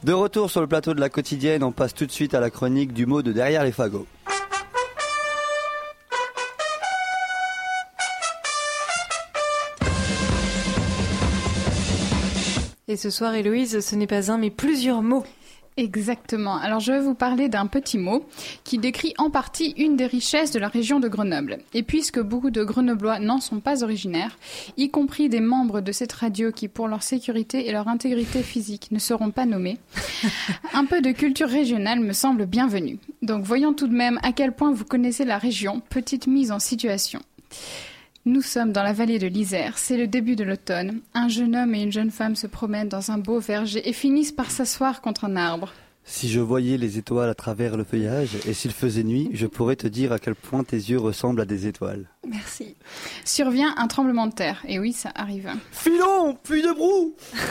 De retour sur le plateau de la quotidienne, on passe tout de suite à la chronique du mot de derrière les fagots. Et ce soir, Héloïse, ce n'est pas un, mais plusieurs mots. Exactement. Alors je vais vous parler d'un petit mot qui décrit en partie une des richesses de la région de Grenoble. Et puisque beaucoup de Grenoblois n'en sont pas originaires, y compris des membres de cette radio qui, pour leur sécurité et leur intégrité physique, ne seront pas nommés, un peu de culture régionale me semble bienvenu. Donc voyons tout de même à quel point vous connaissez la région, petite mise en situation. Nous sommes dans la vallée de l'Isère, c'est le début de l'automne. Un jeune homme et une jeune femme se promènent dans un beau verger et finissent par s'asseoir contre un arbre. Si je voyais les étoiles à travers le feuillage, et s'il faisait nuit, je pourrais te dire à quel point tes yeux ressemblent à des étoiles. Merci. Survient un tremblement de terre, et oui, ça arrive. Filons, pluie de broue.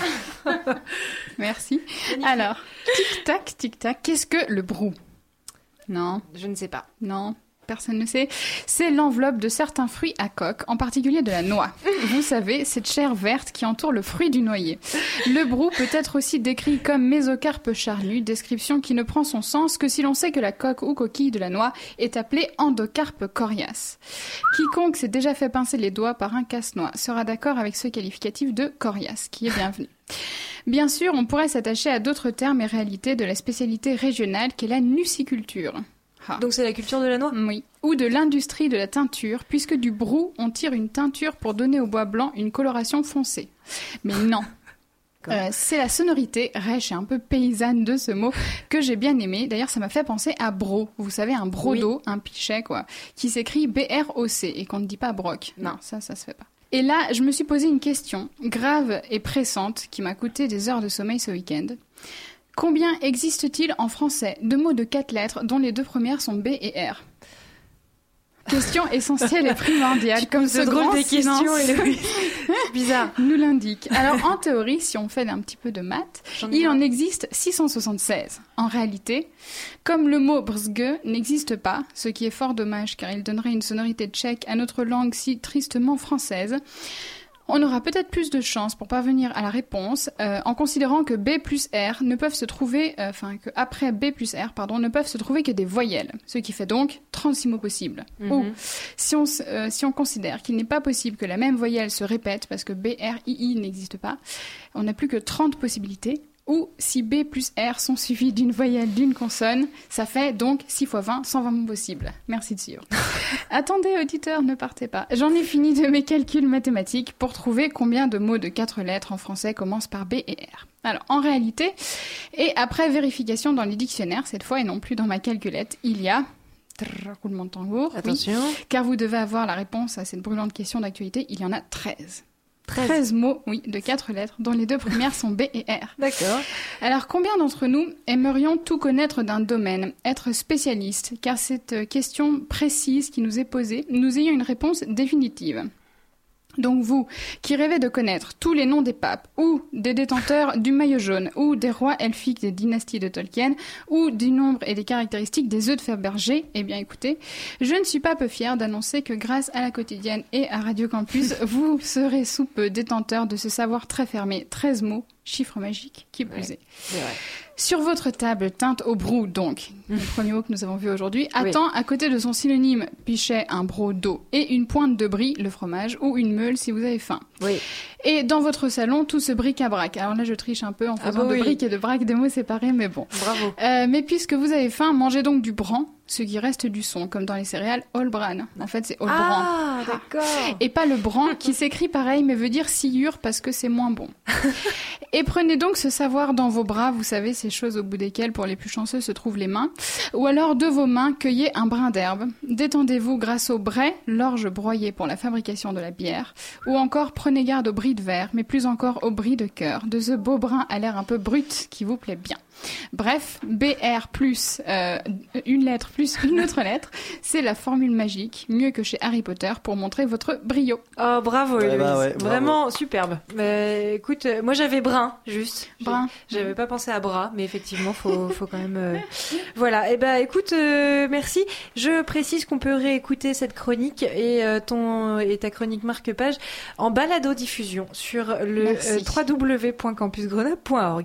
Merci. Alors, tic-tac, qu'est-ce que le brou? Non. Je ne sais pas. Non. Personne ne sait. C'est l'enveloppe de certains fruits à coque, en particulier de la noix. Vous savez, cette chair verte qui entoure le fruit du noyer. Le brou peut être aussi décrit comme mésocarpe charnu, description qui ne prend son sens que si l'on sait que la coque ou coquille de la noix est appelée endocarpe coriace. Quiconque s'est déjà fait pincer les doigts par un casse-noix sera d'accord avec ce qualificatif de coriace, qui est bienvenu. Bien sûr, on pourrait s'attacher à d'autres termes et réalités de la spécialité régionale qu'est la nuciculture. Ah. Donc c'est la culture de la noix ? Oui. Ou de l'industrie de la teinture, puisque du brou, on tire une teinture pour donner au bois blanc une coloration foncée. Mais non. C'est la sonorité rêche et un peu paysanne de ce mot que j'ai bien aimé. D'ailleurs, ça m'a fait penser à bro. Vous savez, un brodo, oui. Un pichet, quoi, qui s'écrit B-R-O-C et qu'on ne dit pas broc. Non, ça se fait pas. Et là, je me suis posé une question grave et pressante qui m'a coûté des heures de sommeil ce week-end. Combien existe-t-il en français de mots de 4 lettres dont les deux premières sont B et R? Question essentielle et primordiale, comme ce grand silence bizarre nous l'indique. Alors en théorie, si on fait un petit peu de maths, il en existe 676. En réalité, comme le mot brzge n'existe pas, ce qui est fort dommage car il donnerait une sonorité tchèque à notre langue si tristement française, on aura peut-être plus de chance pour parvenir à la réponse en considérant que B plus R ne peuvent se trouver, que après B plus R, ne peuvent se trouver que des voyelles, ce qui fait donc 36 mots possibles. Ou si on considère qu'il n'est pas possible que la même voyelle se répète parce que B, R, I n'existe pas, on n'a plus que 30 possibilités. Ou si B plus R sont suivis d'une voyelle, d'une consonne, ça fait donc 6 x 20, 120 mots possibles. Merci de suivre. Attendez, auditeurs, ne partez pas. J'en ai fini de mes calculs mathématiques pour trouver combien de mots de 4 lettres en français commencent par B et R. Alors, en réalité, et après vérification dans les dictionnaires, cette fois, et non plus dans ma calculette, il y a... roulement de tambour. Attention. Oui, car vous devez avoir la réponse à cette brûlante question d'actualité, il y en a 13. 13 mots, oui, de 4 lettres, dont les deux premières sont B et R. D'accord. Alors, combien d'entre nous aimerions tout connaître d'un domaine, être spécialiste, car cette question précise qui nous est posée, nous ayons une réponse définitive. Donc vous, qui rêvez de connaître tous les noms des papes, ou des détenteurs du maillot jaune, ou des rois elfiques des dynasties de Tolkien, ou du nombre et des caractéristiques des œufs de Fabergé, eh bien écoutez, je ne suis pas peu fière d'annoncer que grâce à la quotidienne et à Radio Campus, vous serez sous peu détenteurs de ce savoir très fermé, 13 mots, chiffre magique, qui plus est. C'est vrai. Sur votre table teinte au brou, donc, le premier mot que nous avons vu aujourd'hui, attend à côté de son synonyme pichet un brodo et une pointe de brie, le fromage, ou une meule si vous avez faim. Oui. Et dans votre salon, tout ce bric-à-brac. Alors là, je triche un peu en faisant de bric et de brac des mots séparés, mais bon. Bravo. Mais puisque vous avez faim, mangez donc du bran, ce qui reste du son, comme dans les céréales All-Bran. En fait, c'est All-Bran. Ah, d'accord. Et pas le bran, qui s'écrit pareil, mais veut dire sciure parce que c'est moins bon. Et prenez donc ce savoir dans vos bras, vous savez, ces choses au bout desquelles, pour les plus chanceux, se trouvent les mains. Ou alors, de vos mains, cueillez un brin d'herbe. Détendez-vous grâce au brai, l'orge broyée pour la fabrication de la bière. Ou encore, prenez garde au bris de verre, mais plus encore au bris de cœur, de ce beau brin à l'air un peu brut qui vous plaît bien. Bref, BR plus une lettre plus une autre lettre, c'est la formule magique, mieux que chez Harry Potter, pour montrer votre brio. Oh, bravo, Héloïse. Ouais, vraiment superbe. Écoute, moi j'avais brin, juste. Brin. J'avais pas pensé à bras, mais effectivement, faut quand même... Voilà, et écoute, merci. Je précise qu'on peut réécouter cette chronique et ta chronique marque-page en balado-diffusion sur le www.campusgrenoble.org.